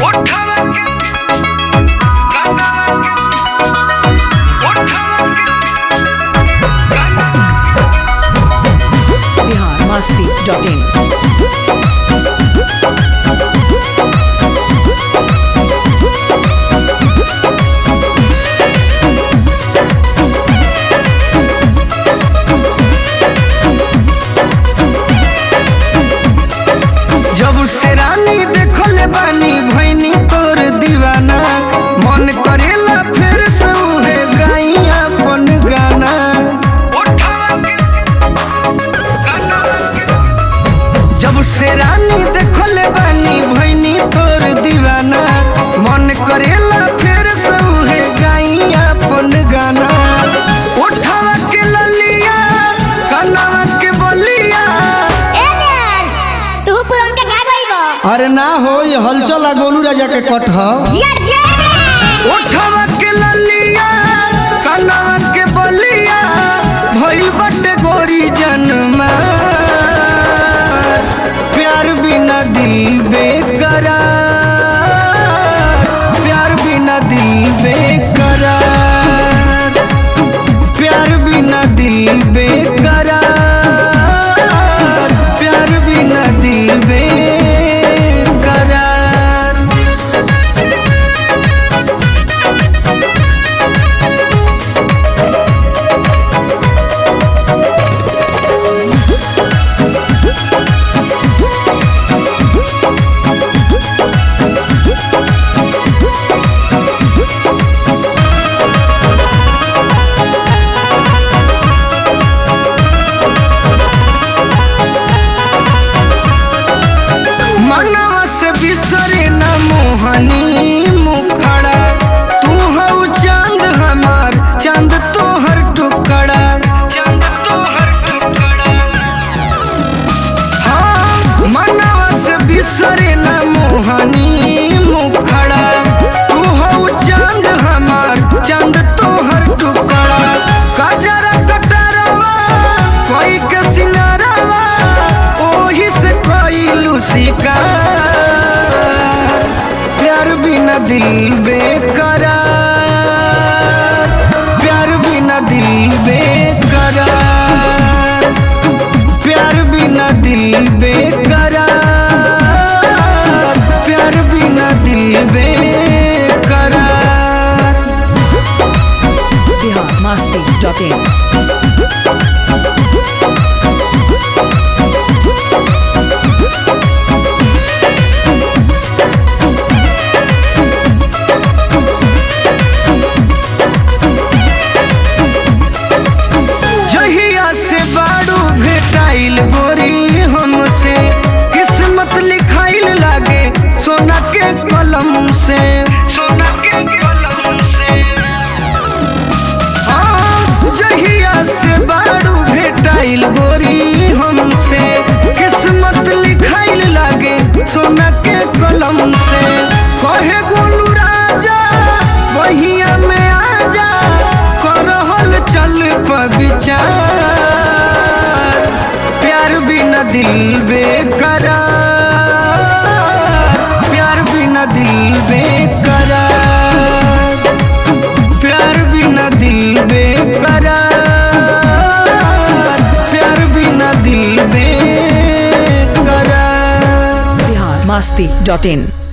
biharmasti.in जब से रानी देखल बानी भैनी तोर दीवाना मन करेला फिर से उहे गाई अपन गाना। जब से रानी देखल बानी भैनी तोर दीवाना मन करेला फिर से उहे गाई अपन गाना। उठावा के ललिया कनावा के बलिया अरे ना हो ये हलचल गोलू राजा के कट ह उठावा के ललिया कनावा के बलिया भइल बटे गोरी जन्मा प्यार बिना दिल बेकरार प्यार बिना दिल बेकरार प्यार बिना दिल बेकरार प्यार बिना दिल बेकरार। मनवा से बिसरे न मोहनी मुखड़ा तू हऊ चांद हमार चांद तोहर टुकड़ा चांद तोहर टुकड़ा। हाँ मनवा से बिसरे न मोहनी मुखड़ा तू हऊ चांद हमार चांद तोहर टुकड़ा। कजरा कटरवा कोई के सिंगारवा ओही से कोइलू शिकार प्यार बिना दिल बेकरार प्यार बिना दिल बेकरार प्यार बिना दिल बेकरार प्यार बिना दिल बेकरार। biharmasti.in जहिया से बाड़ू भेटाइल गोरी हमसे किस्मत लिखाइल लागे सोना के कलम से सोना के कलम से। हाँ जहिया से बाड़ू भेटाइल गोरी हमसे किस्मत लिखाइल लागे सोना के कलम से। कहे गोलू राजा बहिया में आजा करहल चल विचार प्यार बिना दिल बेकरार प्यार बिना दिल बेकरार प्यार बिना दिल बेकरार प्यार बिना दिल बेकरार। biharmasti.in